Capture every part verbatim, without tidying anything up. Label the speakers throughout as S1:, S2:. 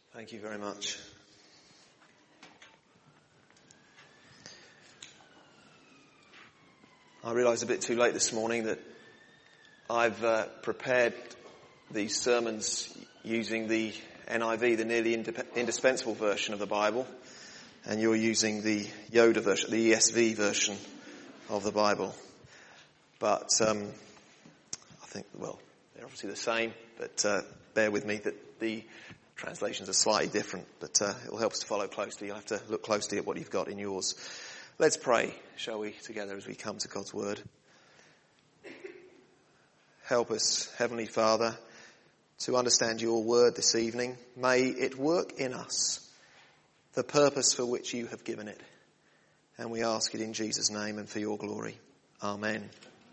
S1: Thank you very much. I realised a bit too late this morning that I've uh, prepared these sermons using the N I V, the nearly indip- indispensable version of the Bible, and you're using the Yoda version, the E S V version of the Bible. But um, I think, well, they're obviously the same, but uh, bear with me that the translations are slightly different, but uh, it will help us to follow closely. You'll have to look closely at what you've got in yours. Let's pray, shall we, together as we come to God's Word. Help us, Heavenly Father, to understand your Word this evening. May it work in us the purpose for which you have given it. And we ask it in Jesus' name and for your glory. Amen.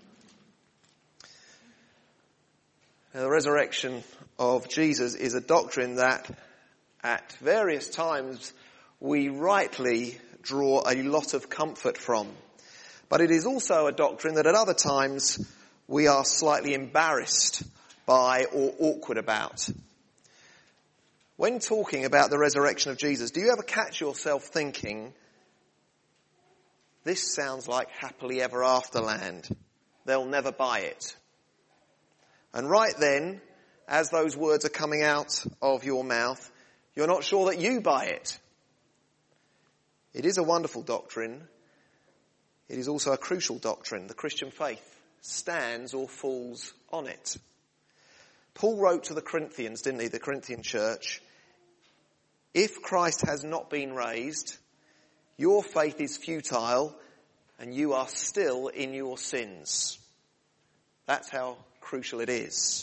S1: Now, the resurrection of Jesus is a doctrine that at various times we rightly draw a lot of comfort from. But it is also a doctrine that at other times we are slightly embarrassed by or awkward about. When talking about the resurrection of Jesus, do you ever catch yourself thinking, this sounds like happily ever after land. They'll never buy it. And right then, as those words are coming out of your mouth, you're not sure that you buy it. It is a wonderful doctrine. It is also a crucial doctrine. The Christian faith stands or falls on it. Paul wrote to the Corinthians, didn't he, the Corinthian church, if Christ has not been raised, your faith is futile and you are still in your sins. That's how crucial it is.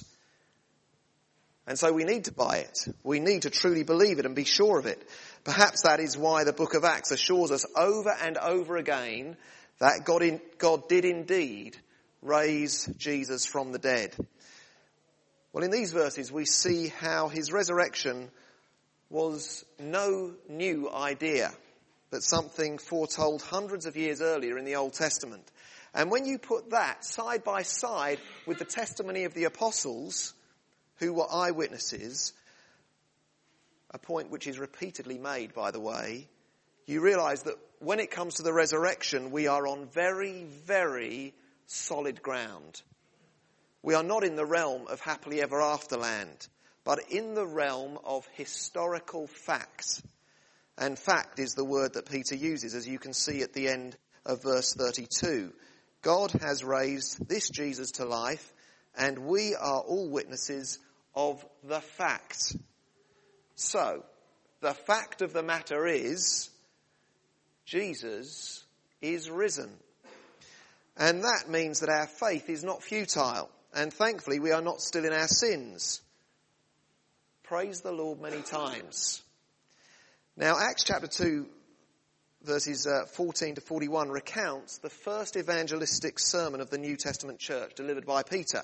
S1: And so we need to buy it. We need to truly believe it and be sure of it. Perhaps that is why the book of Acts assures us over and over again that God, in, God did indeed raise Jesus from the dead. Well, in these verses we see how his resurrection was no new idea, but something foretold hundreds of years earlier in the Old Testament. And when you put that side by side with the testimony of the apostles, who were eyewitnesses, a point which is repeatedly made, by the way, you realise that when it comes to the resurrection, we are on very, very solid ground. We are not in the realm of happily ever after land, but in the realm of historical fact. And fact is the word that Peter uses, as you can see at the end of verse thirty-two. God has raised this Jesus to life, and we are all witnesses of the fact. So, the fact of the matter is, Jesus is risen. And that means that our faith is not futile, and thankfully we are not still in our sins. Praise the Lord many times. Now, Acts chapter two, verses uh, fourteen to forty-one recounts the first evangelistic sermon of the New Testament church delivered by Peter.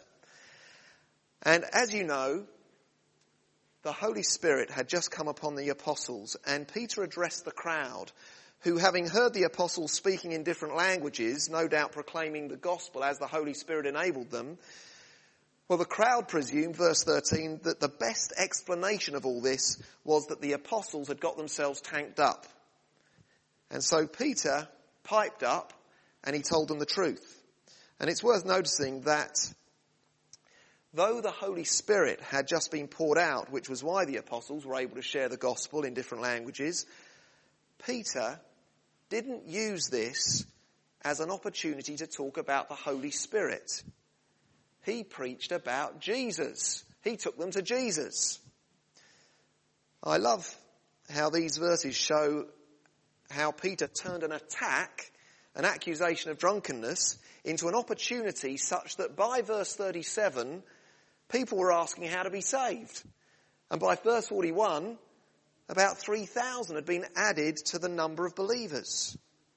S1: And as you know, the Holy Spirit had just come upon the apostles, and Peter addressed the crowd, who, having heard the apostles speaking in different languages, no doubt proclaiming the gospel as the Holy Spirit enabled them, well, the crowd presumed, verse thirteen, that the best explanation of all this was that the apostles had got themselves tanked up. And so Peter piped up and he told them the truth. And it's worth noticing that though the Holy Spirit had just been poured out, which was why the apostles were able to share the gospel in different languages, Peter didn't use this as an opportunity to talk about the Holy Spirit. He preached about Jesus. He took them to Jesus. I love how these verses show how Peter turned an attack, an accusation of drunkenness, into an opportunity such that by verse thirty-seven, people were asking how to be saved. And by verse forty-one, about three thousand had been added to the number of believers.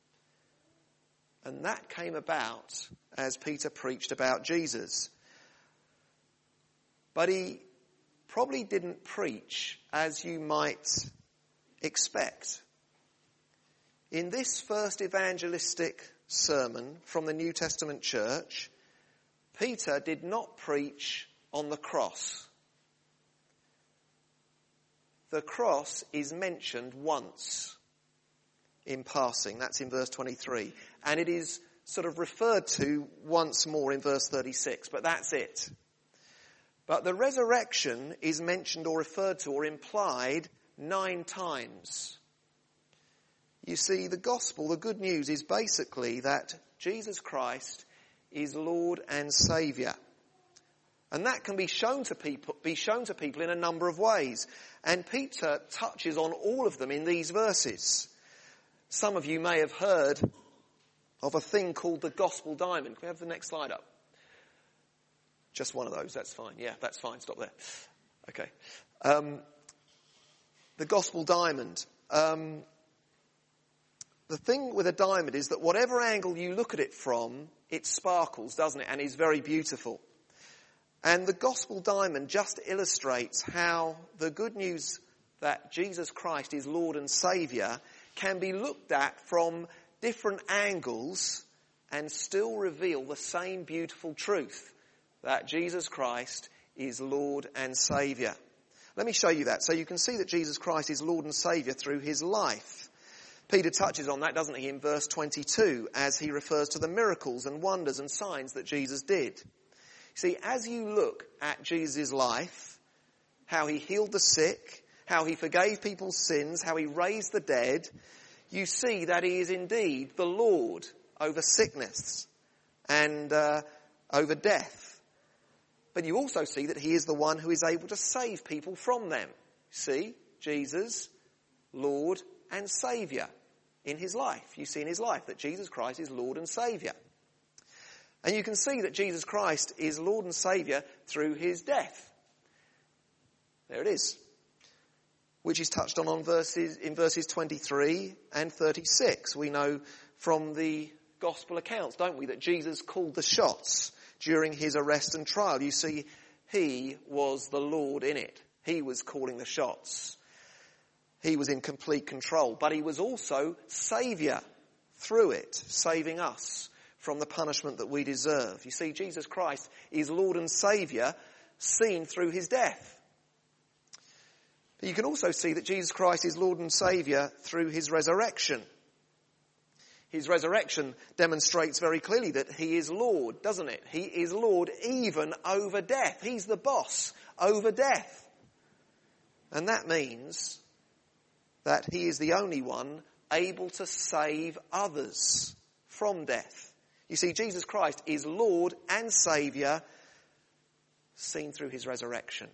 S1: And that came about as Peter preached about Jesus. But he probably didn't preach as you might expect. In this first evangelistic sermon from the New Testament church, Peter did not preach on the cross. the cross is mentioned once in passing. That's in verse twenty-three. And it is sort of referred to once more in verse thirty-six, but that's it. But the resurrection is mentioned or referred to or implied nine times. You see, the gospel, the good news, is basically that Jesus Christ is Lord and Saviour. And that can be shown to people, be shown to people in a number of ways. And Peter touches on all of them in these verses. Some of you may have heard of a thing called the gospel diamond. Can we have the next slide up? Just one of those, that's fine. Yeah, that's fine. Stop there. Okay. Um, the gospel diamond. Um, the thing with a diamond is that whatever angle you look at it from, it sparkles, doesn't it? And is very beautiful. And the gospel diamond just illustrates how the good news that Jesus Christ is Lord and Saviour can be looked at from different angles and still reveal the same beautiful truth, that Jesus Christ is Lord and Saviour. Let me show you that. So you can see that Jesus Christ is Lord and Saviour through his life. Peter touches on that, doesn't he, in verse twenty-two, as he refers to the miracles and wonders and signs that Jesus did. See, as you look at Jesus' life, how he healed the sick, how he forgave people's sins, how he raised the dead, you see that he is indeed the Lord over sickness and uh, over death. But you also see that he is the one who is able to save people from them. See, Jesus, Lord and Saviour in his life. You see in his life that Jesus Christ is Lord and Saviour. And you can see that Jesus Christ is Lord and Saviour through his death. There it is. Which is touched on, on verses, in verses twenty-three and thirty-six. We know from the gospel accounts, don't we, that Jesus called the shots during his arrest and trial. You see, he was the Lord in it. He was calling the shots. He was in complete control. But he was also Saviour through it, saving us from the punishment that we deserve. You see, Jesus Christ is Lord and Saviour seen through his death. But you can also see that Jesus Christ is Lord and Saviour through his resurrection. His resurrection demonstrates very clearly that he is Lord, doesn't it? He is Lord even over death. He's the boss over death. And that means that he is the only one able to save others from death. You see, Jesus Christ is Lord and Saviour seen through his resurrection.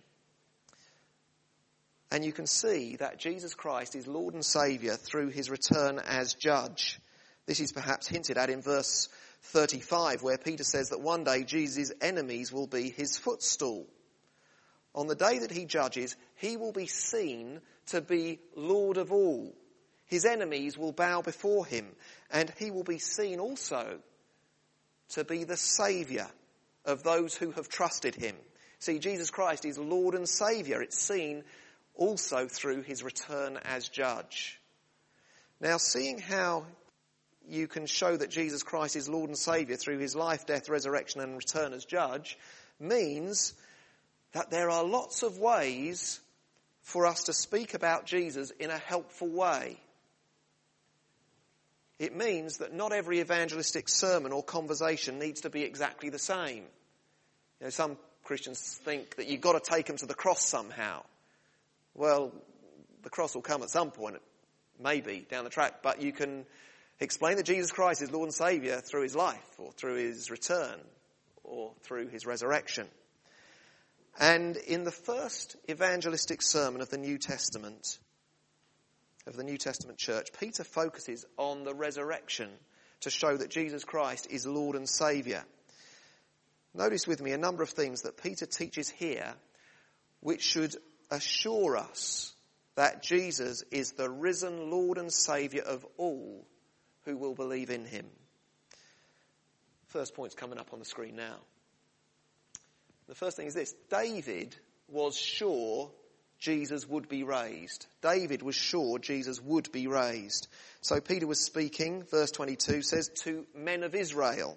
S1: And you can see that Jesus Christ is Lord and Saviour through his return as judge. This is perhaps hinted at in verse thirty-five, where Peter says that one day Jesus' enemies will be his footstool. On the day that he judges, he will be seen to be Lord of all. His enemies will bow before him, and he will be seen also to be the Saviour of those who have trusted him. See, Jesus Christ is Lord and Saviour. It's seen also through his return as judge. Now, seeing how you can show that Jesus Christ is Lord and Saviour through his life, death, resurrection and return as judge means that there are lots of ways for us to speak about Jesus in a helpful way. It means that not every evangelistic sermon or conversation needs to be exactly the same. You know, some Christians think that you've got to take them to the cross somehow. Well, the cross will come at some point, maybe, down the track, but you can explain that Jesus Christ is Lord and Saviour through his life, or through his return, or through his resurrection. And in the first evangelistic sermon of the New Testament, of the New Testament church, Peter focuses on the resurrection to show that Jesus Christ is Lord and Saviour. Notice with me a number of things that Peter teaches here which should assure us that Jesus is the risen Lord and Saviour of all who will believe in him. First point's coming up on the screen now. The first thing is this: David was sure Jesus would be raised. David was sure Jesus would be raised. So Peter was speaking, verse twenty-two says, to men of Israel.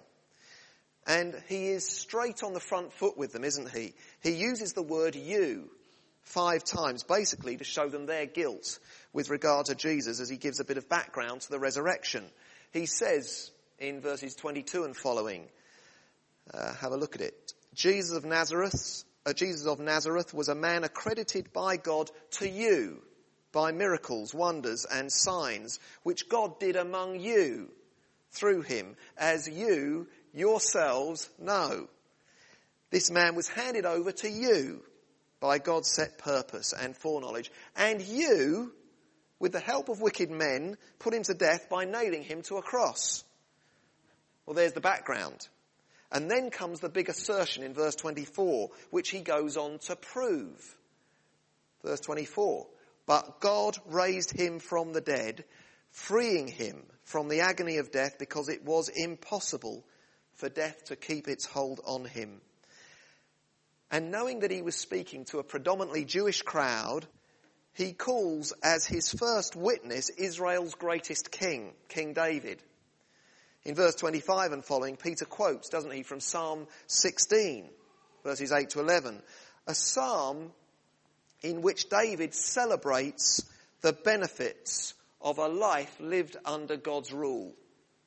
S1: And he is straight on the front foot with them, isn't he? He uses the word you. Five times, basically to show them their guilt with regard to Jesus as he gives a bit of background to the resurrection. He says in verses twenty-two and following, uh, have a look at it. Jesus of Nazareth, uh, Jesus of Nazareth was a man accredited by God to you by miracles, wonders and signs which God did among you through him, as you yourselves know. This man was handed over to you by God's set purpose and foreknowledge. And you, with the help of wicked men, put him to death by nailing him to a cross. Well, there's the background. And then comes the big assertion in verse twenty-four, which he goes on to prove. Verse twenty-four. But God raised him from the dead, freeing him from the agony of death, because it was impossible for death to keep its hold on him. And knowing that he was speaking to a predominantly Jewish crowd, he calls as his first witness Israel's greatest king, King David. In verse twenty-five and following, Peter quotes, doesn't he, from Psalm sixteen, verses eight to eleven, a psalm in which David celebrates the benefits of a life lived under God's rule.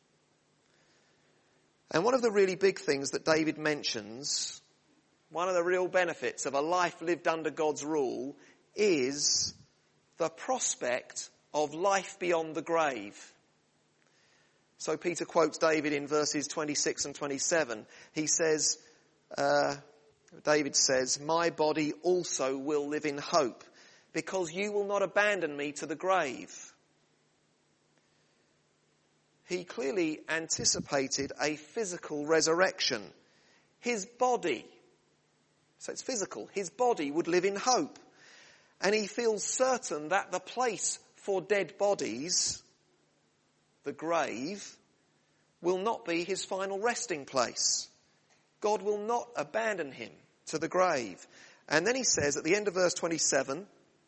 S1: And one of the really big things that David mentions, one of the real benefits of a life lived under God's rule, is the prospect of life beyond the grave. So Peter quotes David in verses twenty-six and twenty-seven. He says, uh, David says, "My body also will live in hope, because you will not abandon me to the grave." He clearly anticipated a physical resurrection. His body, so it's physical, his body would live in hope. And he feels certain that the place for dead bodies, the grave, will not be his final resting place. God will not abandon him to the grave. And then he says at the end of verse twenty-seven,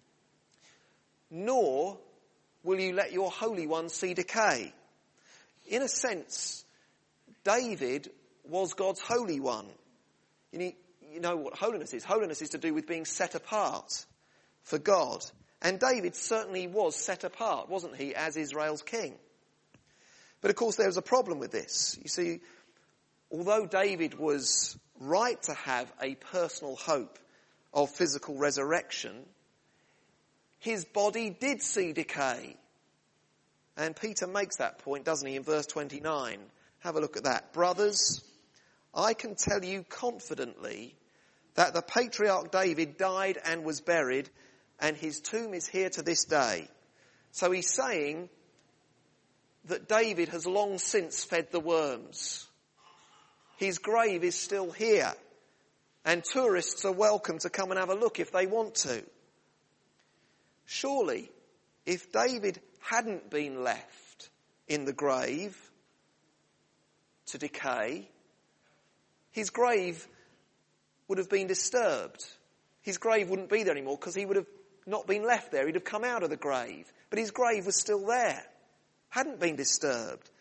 S1: "Nor will you let your Holy One see decay." In a sense, David was God's Holy One. You know, you know what holiness is. Holiness is to do with being set apart for God. And David certainly was set apart, wasn't he, as Israel's king? But of course there was a problem with this. You see, although David was right to have a personal hope of physical resurrection, his body did see decay. And Peter makes that point, doesn't he, in verse twenty-nine. Have a look at that. "Brothers, I can tell you confidently that the patriarch David died and was buried, and his tomb is here to this day." So he's saying that David has long since fed the worms. His grave is still here, and tourists are welcome to come and have a look if they want to. Surely, if David hadn't been left in the grave to decay, his grave would have been disturbed. His grave wouldn't be there anymore because he would have not been left there. He'd have come out of the grave. But his grave was still there, hadn't been disturbed.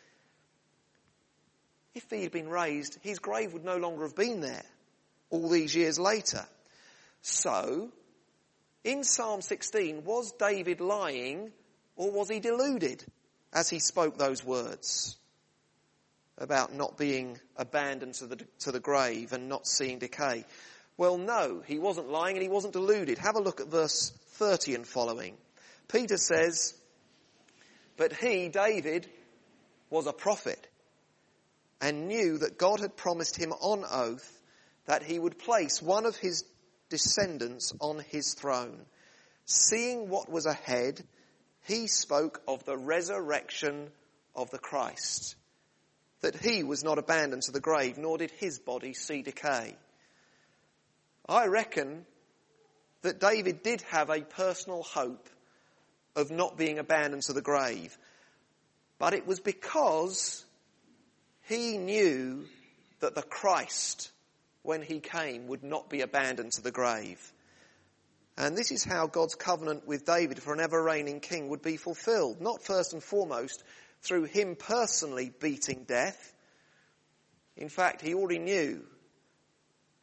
S1: If he had been raised, his grave would no longer have been there all these years later. So, in Psalm sixteen, was David lying or was he deluded as he spoke those words about not being abandoned to the, to the grave and not seeing decay? Well, no, he wasn't lying and he wasn't deluded. Have a look at verse thirty and following. Peter says, "But he, David, was a prophet and knew that God had promised him on oath that he would place one of his descendants on his throne. Seeing what was ahead, he spoke of the resurrection of the Christ, that he was not abandoned to the grave, nor did his body see decay." I reckon that David did have a personal hope of not being abandoned to the grave, but it was because he knew that the Christ, when he came, would not be abandoned to the grave. And this is how God's covenant with David for an ever-reigning king would be fulfilled. Not first and foremost through him personally beating death. In fact, he already knew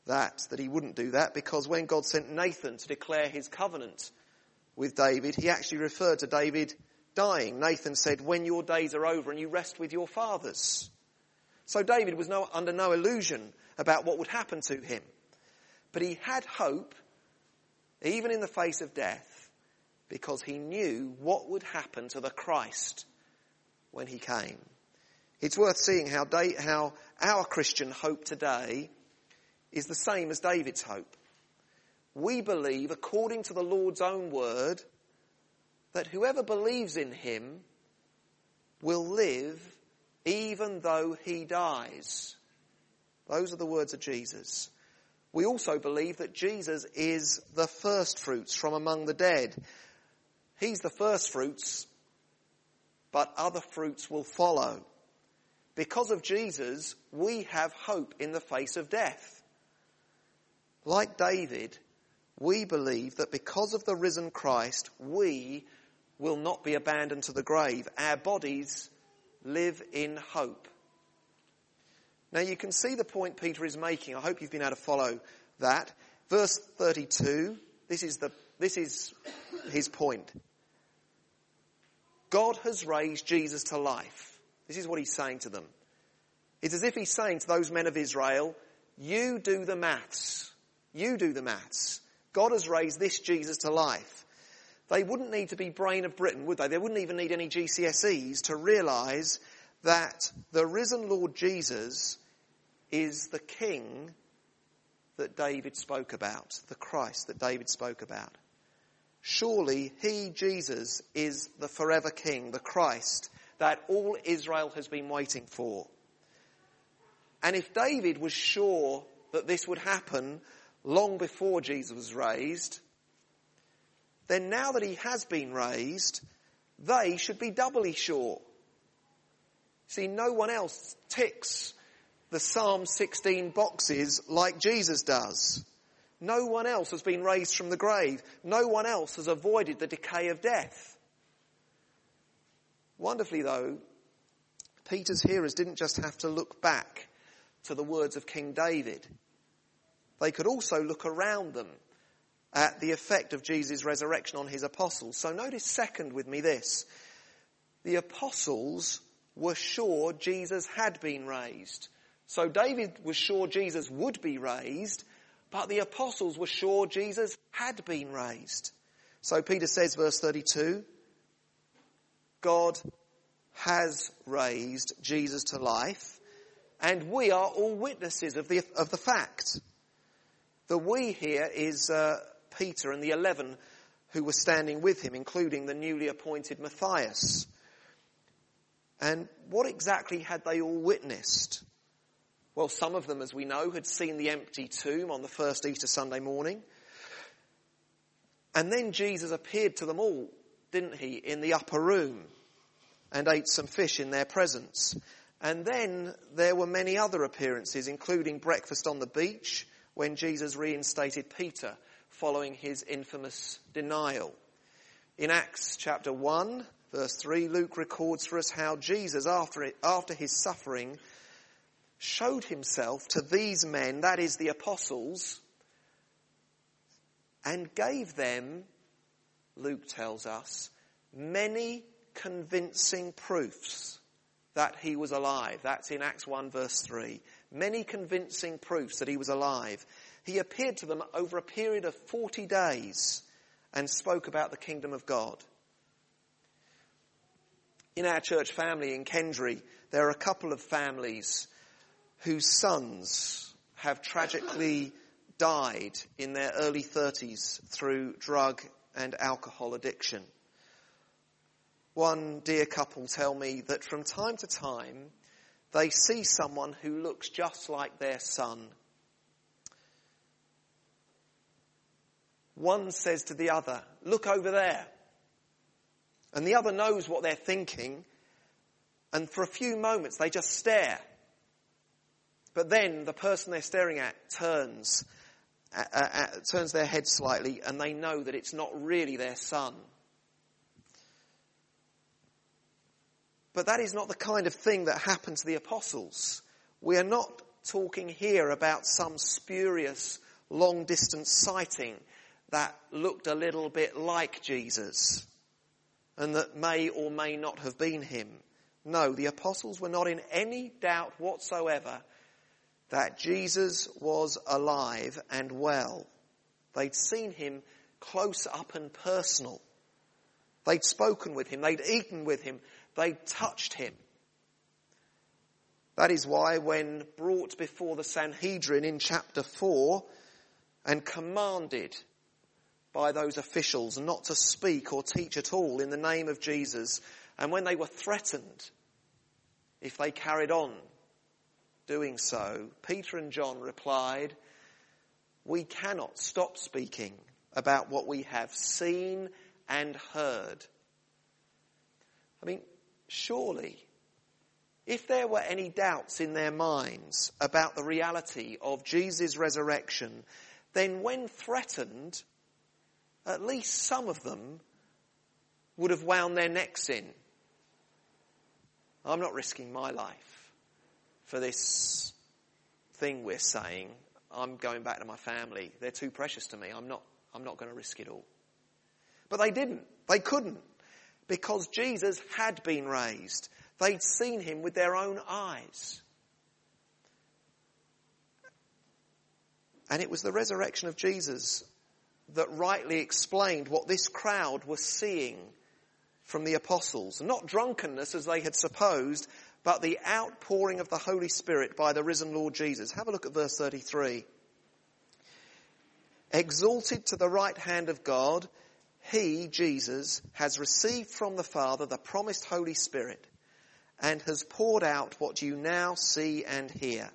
S1: that, that he wouldn't do that, because when God sent Nathan to declare his covenant with David, he actually referred to David dying. Nathan said, when your days are over and you rest with your fathers. So David was no, under no illusion about what would happen to him. But he had hope, even in the face of death, because he knew what would happen to the Christ when he came. It's worth seeing how, da- how our Christian hope today is the same as David's hope. We believe, according to the Lord's own word, that whoever believes in him will live even though he dies. Those are the words of Jesus. We also believe that Jesus is the first fruits from among the dead. He's the first fruits, but other fruits will follow. Because of Jesus, we have hope in the face of death. Like David, we believe that because of the risen Christ, we will not be abandoned to the grave. Our bodies live in hope. Now you can see the point Peter is making. I hope you've been able to follow that. Verse thirty-two, this is the this is his point. God has raised Jesus to life. This is what he's saying to them. It's as if he's saying to those men of Israel, you do the maths. You do the maths. God has raised this Jesus to life. They wouldn't need to be brain of Britain, would they? They wouldn't even need any G C S Es to realise that the risen Lord Jesus is the King that David spoke about, the Christ that David spoke about. Surely he, Jesus, is the forever King, the Christ that all Israel has been waiting for. And if David was sure that this would happen long before Jesus was raised, then now that he has been raised, they should be doubly sure. See, no one else ticks the Psalm sixteen boxes like Jesus does. No one else has been raised from the grave. No one else has avoided the decay of death. Wonderfully though, Peter's hearers didn't just have to look back to the words of King David. They could also look around them at the effect of Jesus' resurrection on his apostles. So notice second with me this. The apostles were sure Jesus had been raised. So David was sure Jesus would be raised, but the apostles were sure Jesus had been raised. So Peter says, verse thirty-two, God has raised Jesus to life, and we are all witnesses of the of the fact. The we here is uh, Peter and the eleven who were standing with him, including the newly appointed Matthias. And what exactly had they all witnessed? Well, some of them, as we know, had seen the empty tomb on the first Easter Sunday morning. And then Jesus appeared to them all, didn't he, in the upper room and ate some fish in their presence. And then there were many other appearances, including breakfast on the beach when Jesus reinstated Peter following his infamous denial. In Acts chapter one, verse three, Luke records for us how Jesus, after it, after his suffering, showed himself to these men, that is the apostles, and gave them, Luke tells us, many convincing proofs that he was alive. That's in Acts one verse three. Many convincing proofs that he was alive. He appeared to them over a period of forty days and spoke about the kingdom of God. In our church family in Kendry, there are a couple of families whose sons have tragically died in their early thirties through drug and alcohol addiction. One dear couple tell me that from time to time they see someone who looks just like their son. One says to the other, look over there. And the other knows what they're thinking, and for a few moments they just stare. But then the person they're staring at turns, uh, uh, turns their head slightly, and they know that it's not really their son. But that is not the kind of thing that happened to the apostles. We are not talking here about some spurious long-distance sighting that looked a little bit like Jesus and that may or may not have been him. No, the apostles were not in any doubt whatsoever that Jesus was alive and well. They'd seen him close up and personal. They'd spoken with him. They'd eaten with him. They'd touched him. That is why when brought before the Sanhedrin in chapter four and commanded by those officials not to speak or teach at all in the name of Jesus, and when they were threatened if they carried on doing so, Peter and John replied, "We cannot stop speaking about what we have seen and heard." I mean, surely, if there were any doubts in their minds about the reality of Jesus' resurrection, then when threatened, at least some of them would have wound their necks in. I'm not risking my life for this thing we're saying. I'm going back to my family. They're too precious to me. I'm not, I'm not going to risk it all. But they didn't. They couldn't. Because Jesus had been raised. They'd seen him with their own eyes. And it was the resurrection of Jesus that rightly explained what this crowd was seeing from the apostles. Not drunkenness as they had supposed, but the outpouring of the Holy Spirit by the risen Lord Jesus. Have a look at verse thirty-three. Exalted to the right hand of God, he, Jesus, has received from the Father the promised Holy Spirit and has poured out what you now see and hear.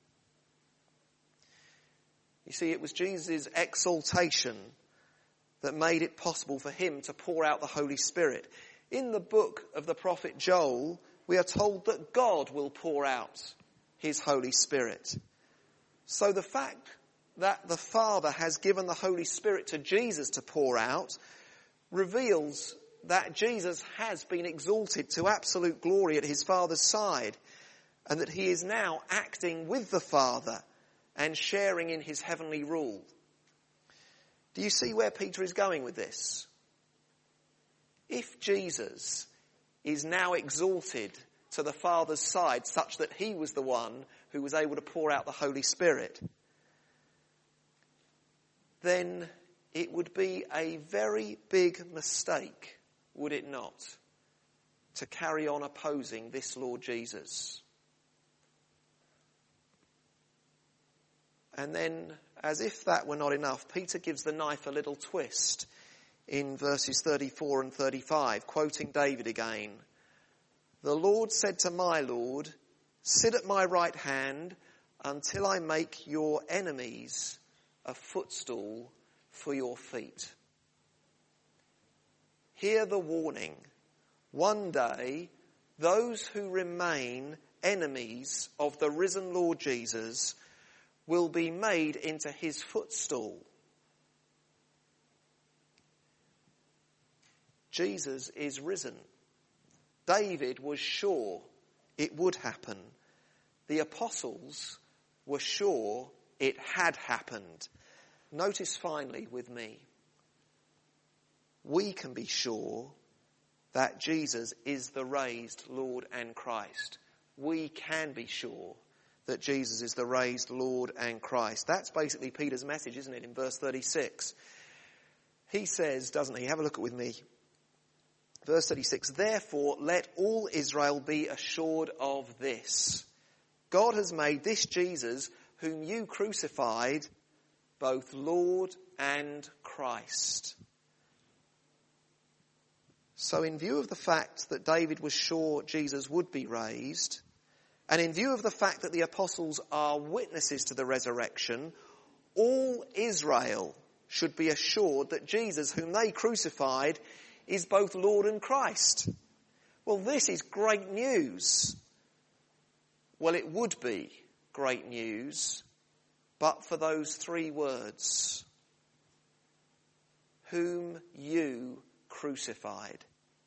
S1: You see, it was Jesus' exaltation that made it possible for him to pour out the Holy Spirit. In the book of the prophet Joel, we are told that God will pour out his Holy Spirit. So the fact that the Father has given the Holy Spirit to Jesus to pour out reveals that Jesus has been exalted to absolute glory at his Father's side, and that he is now acting with the Father and sharing in his heavenly rule. Do you see where Peter is going with this? If Jesus is now exalted to the Father's side such that he was the one who was able to pour out the Holy Spirit, then it would be a very big mistake, would it not, to carry on opposing this Lord Jesus. And then, as if that were not enough, Peter gives the knife a little twist in verses thirty-four and thirty-five, quoting David again. The Lord said to my Lord, sit at my right hand until I make your enemies a footstool for your feet. Hear the warning. One day, those who remain enemies of the risen Lord Jesus will be made into his footstool. Jesus is risen. David was sure it would happen. The apostles were sure it had happened. Notice finally with me, we can be sure that Jesus is the raised Lord and Christ. We can be sure that Jesus is the raised Lord and Christ. That's basically Peter's message, isn't it, in verse thirty-six. He says, doesn't he? Have a look at it with me. Verse thirty-six, therefore let all Israel be assured of this. God has made this Jesus, whom you crucified, both Lord and Christ. So in view of the fact that David was sure Jesus would be raised, and in view of the fact that the apostles are witnesses to the resurrection, all Israel should be assured that Jesus, whom they crucified, is both Lord and Christ. Well, this is great news. Well, it would be great news, but for those three words, whom you crucified.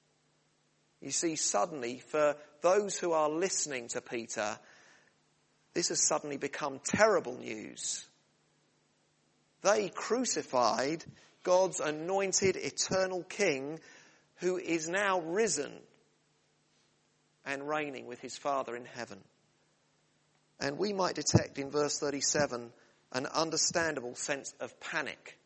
S1: You see, suddenly, for those who are listening to Peter, this has suddenly become terrible news. They crucified God's anointed eternal King, who is now risen and reigning with his Father in heaven. And we might detect in verse thirty-seven an understandable sense of panic.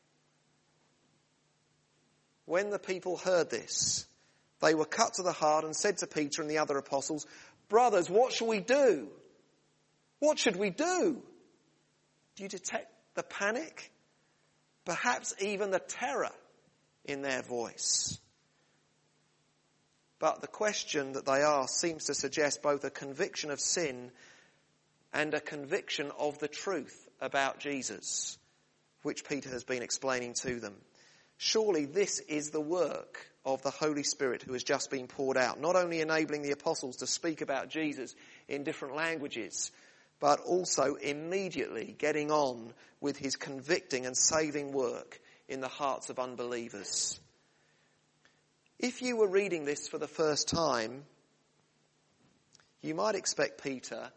S1: When the people heard this, they were cut to the heart and said to Peter and the other apostles, "Brothers, what shall we do? What should we do?" Do you detect the panic? Perhaps even the terror in their voice. But the question that they ask seems to suggest both a conviction of sin and a conviction of the truth about Jesus, which Peter has been explaining to them. Surely this is the work of the Holy Spirit who has just been poured out, not only enabling the apostles to speak about Jesus in different languages, but also immediately getting on with his convicting and saving work in the hearts of unbelievers. If you were reading this for the first time, you might expect Peter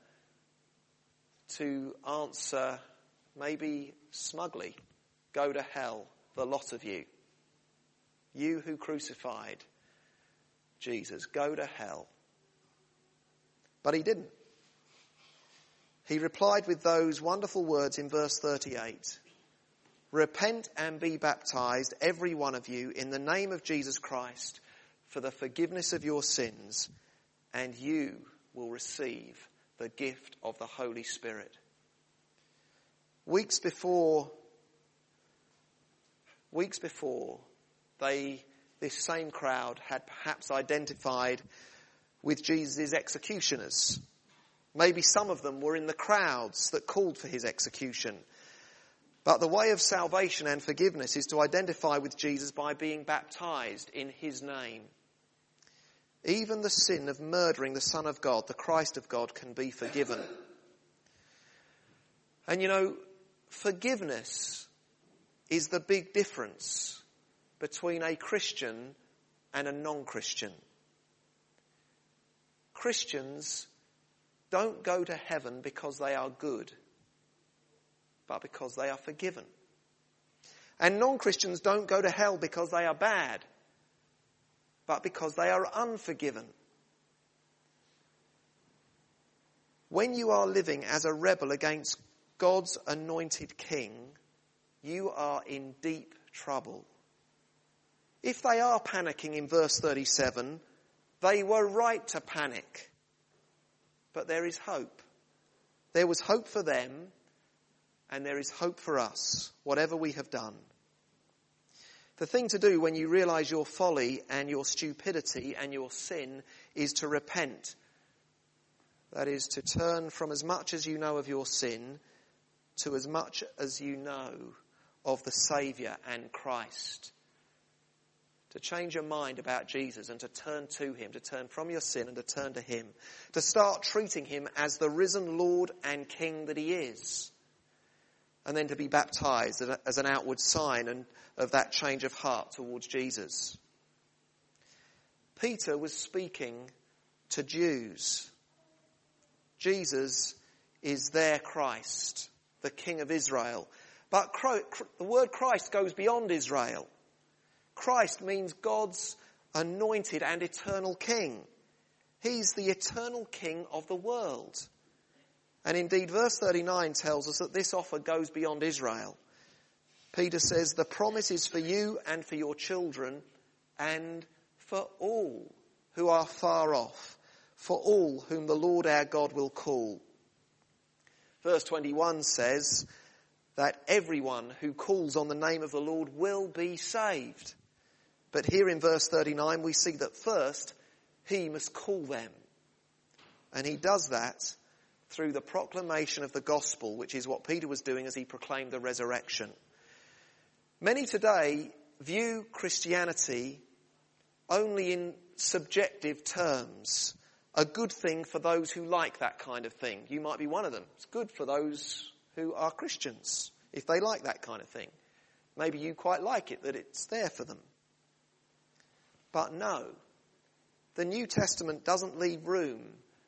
S1: to answer maybe smugly, "Go to hell, the lot of you. You who crucified Jesus, go to hell." But he didn't. He replied with those wonderful words in verse thirty-eight. "Repent and be baptized, every one of you, in the name of Jesus Christ, for the forgiveness of your sins, and you will receive the gift of the Holy Spirit." Weeks before, weeks before, they, this same crowd had perhaps identified with Jesus' executioners. Maybe some of them were in the crowds that called for his execution. But the way of salvation and forgiveness is to identify with Jesus by being baptized in his name. Even the sin of murdering the Son of God, the Christ of God, can be forgiven. And you know, forgiveness is the big difference between a Christian and a non-Christian. Christians don't go to heaven because they are good, but because they are forgiven. And non-Christians don't go to hell because they are bad, but because they are unforgiven. When you are living as a rebel against God's anointed King, you are in deep trouble. If they are panicking in verse thirty-seven, they were right to panic. But there is hope. There was hope for them, and there is hope for us, whatever we have done. The thing to do when you realize your folly and your stupidity and your sin is to repent. That is, to turn from as much as you know of your sin to as much as you know of the Saviour and Christ. To change your mind about Jesus and to turn to him, to turn from your sin and to turn to him. To start treating him as the risen Lord and King that he is. And then to be baptized as an outward sign and of that change of heart towards Jesus. Peter was speaking to Jews. Jesus is their Christ, the King of Israel. But the word Christ goes beyond Israel. Christ means God's anointed and eternal King. He's the eternal King of the world. And indeed, verse thirty-nine tells us that this offer goes beyond Israel. Peter says, "The promise is for you and for your children and for all who are far off, for all whom the Lord our God will call." Verse twenty-one says that everyone who calls on the name of the Lord will be saved. But here in verse thirty-nine we see that first he must call them. And he does that through the proclamation of the gospel, which is what Peter was doing as he proclaimed the resurrection. Many today view Christianity only in subjective terms. A good thing for those who like that kind of thing. You might be one of them. It's good for those who are Christians, if they like that kind of thing. Maybe you quite like it, that it's there for them. But no, the New Testament doesn't leave room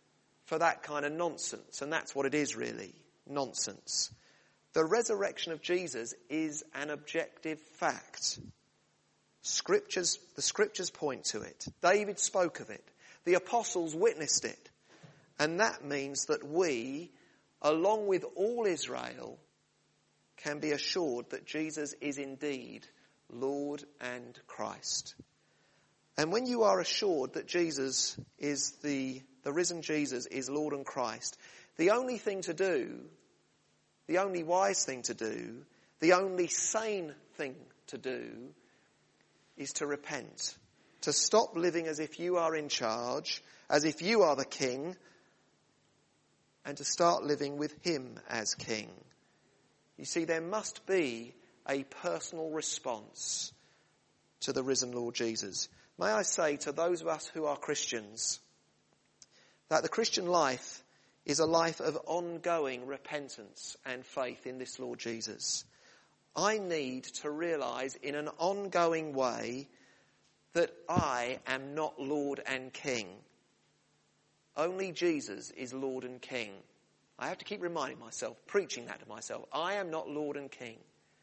S1: for that kind of nonsense. And that's what it is really, nonsense. The resurrection of Jesus is an objective fact. Scriptures, the scriptures point to it. David spoke of it. The apostles witnessed it. And that means that we, along with all Israel, can be assured that Jesus is indeed Lord and Christ. And when you are assured that Jesus is the, the risen Jesus is Lord and Christ, the only thing to do, the only wise thing to do, the only sane thing to do is to repent. To stop living as if you are in charge, as if you are the king, and to start living with him as king. You see, there must be a personal response to the risen Lord Jesus. May I say to those of us who are Christians that the Christian life is a life of ongoing repentance and faith in this Lord Jesus. I need to realise in an ongoing way that I am not Lord and King. Only Jesus is Lord and King. I have to keep reminding myself, preaching that to myself. I am not Lord and King.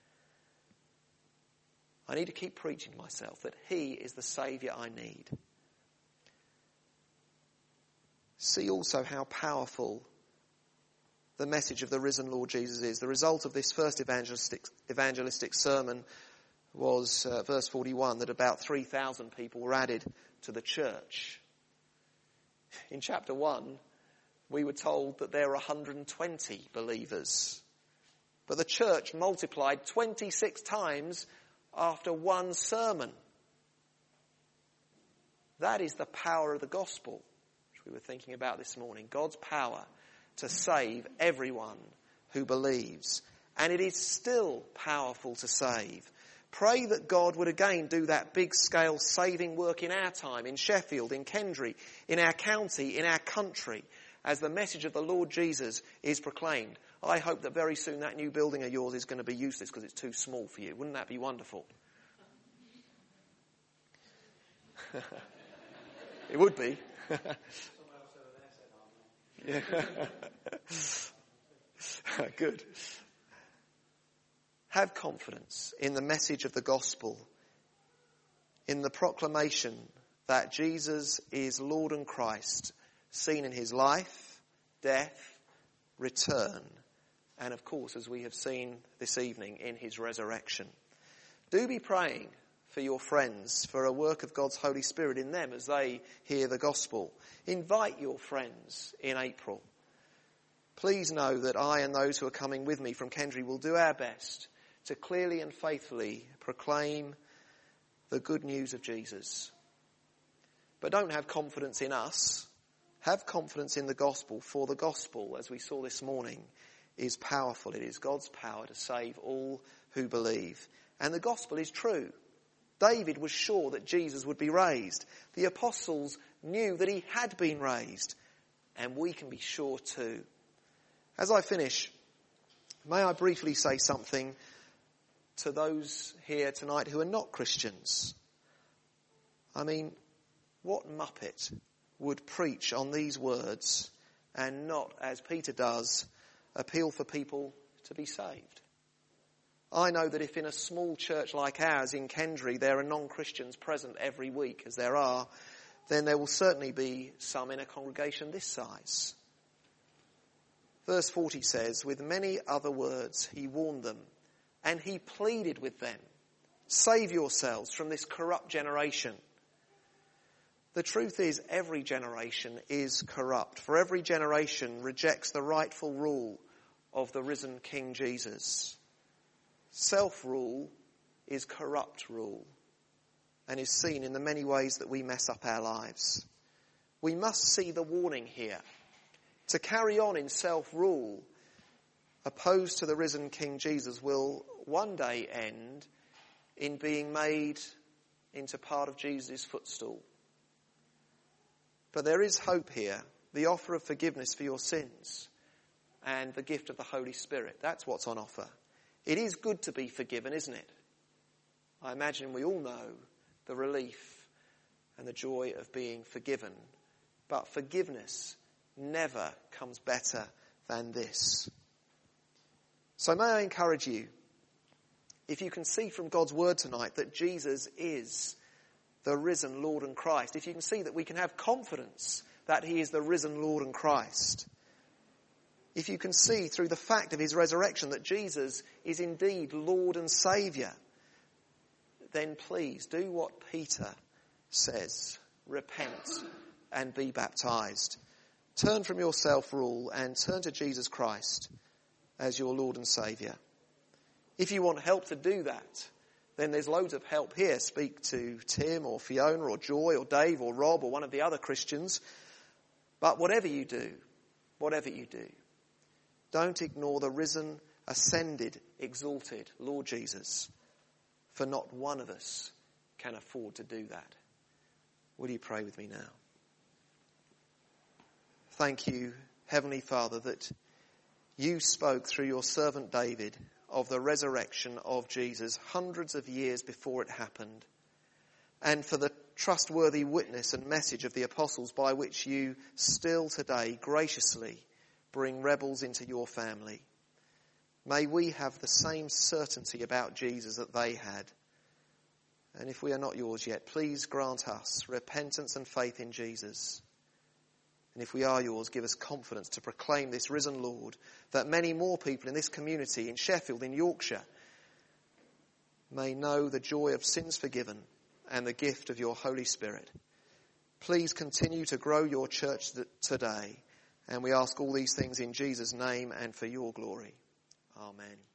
S1: I need to keep preaching to myself that he is the Saviour I need. See also how powerful the message of the risen Lord Jesus is. The result of this first evangelistic, evangelistic sermon was, uh, verse forty-one, that about three thousand people were added to the church. In chapter one, we were told that there were one hundred twenty believers. But the church multiplied twenty-six times after one sermon. That is the power of the gospel, which we were thinking about this morning. God's power to save everyone who believes. And it is still powerful to save. Pray that God would again do that big scale saving work in our time, in Sheffield, in Kendry, in our county, in our country, as the message of the Lord Jesus is proclaimed. I hope that very soon that new building of yours is going to be useless because it's too small for you. Wouldn't that be wonderful? It would be. Yeah. Good. Have confidence in the message of the gospel, in the proclamation that Jesus is Lord and Christ, seen in his life, death, return, and of course, as we have seen this evening, in his resurrection. Do be praying for your friends, for a work of God's Holy Spirit in them as they hear the gospel. Invite your friends in April. Please know that I and those who are coming with me from Kendry will do our best to clearly and faithfully proclaim the good news of Jesus. But don't have confidence in us. Have confidence in the gospel, for the gospel, as we saw this morning, is powerful. It is God's power to save all who believe. And the gospel is true. David was sure that Jesus would be raised. The apostles knew that he had been raised. And we can be sure too. As I finish, may I briefly say something to those here tonight who are not Christians. I mean, what muppet would preach on these words and not, as Peter does, appeal for people to be saved? I know that if in a small church like ours in Kendry there are non-Christians present every week, as there are, then there will certainly be some in a congregation this size. Verse forty says, with many other words he warned them, and he pleaded with them, save yourselves from this corrupt generation. The truth is, every generation is corrupt, for every generation rejects the rightful rule of the risen King Jesus. Self-rule is corrupt rule and is seen in the many ways that we mess up our lives. We must see the warning here. To carry on in self-rule, opposed to the risen King Jesus, will one day end in being made into part of Jesus' footstool. But there is hope here, the offer of forgiveness for your sins and the gift of the Holy Spirit. That's what's on offer. It is good to be forgiven, isn't it? I imagine we all know the relief and the joy of being forgiven. But forgiveness never comes better than this. So may I encourage you, if you can see from God's word tonight that Jesus is the risen Lord and Christ, if you can see that we can have confidence that he is the risen Lord and Christ, if you can see through the fact of his resurrection that Jesus is indeed Lord and Saviour, then please do what Peter says. Repent and be baptised. Turn from your self-rule and turn to Jesus Christ as your Lord and Saviour. If you want help to do that, then there's loads of help here. Speak to Tim or Fiona or Joy or Dave or Rob or one of the other Christians. But whatever you do, whatever you do, don't ignore the risen, ascended, exalted Lord Jesus, for not one of us can afford to do that. Will you pray with me now? Thank you, Heavenly Father, that you spoke through your servant David of the resurrection of Jesus hundreds of years before it happened, and for the trustworthy witness and message of the apostles by which you still today graciously bring rebels into your family. May we have the same certainty about Jesus that they had. And if we are not yours yet, please grant us repentance and faith in Jesus. And if we are yours, give us confidence to proclaim this risen Lord, that many more people in this community, in Sheffield, in Yorkshire, may know the joy of sins forgiven and the gift of your Holy Spirit. Please continue to grow your church today. And we ask all these things in Jesus' name and for your glory. Amen.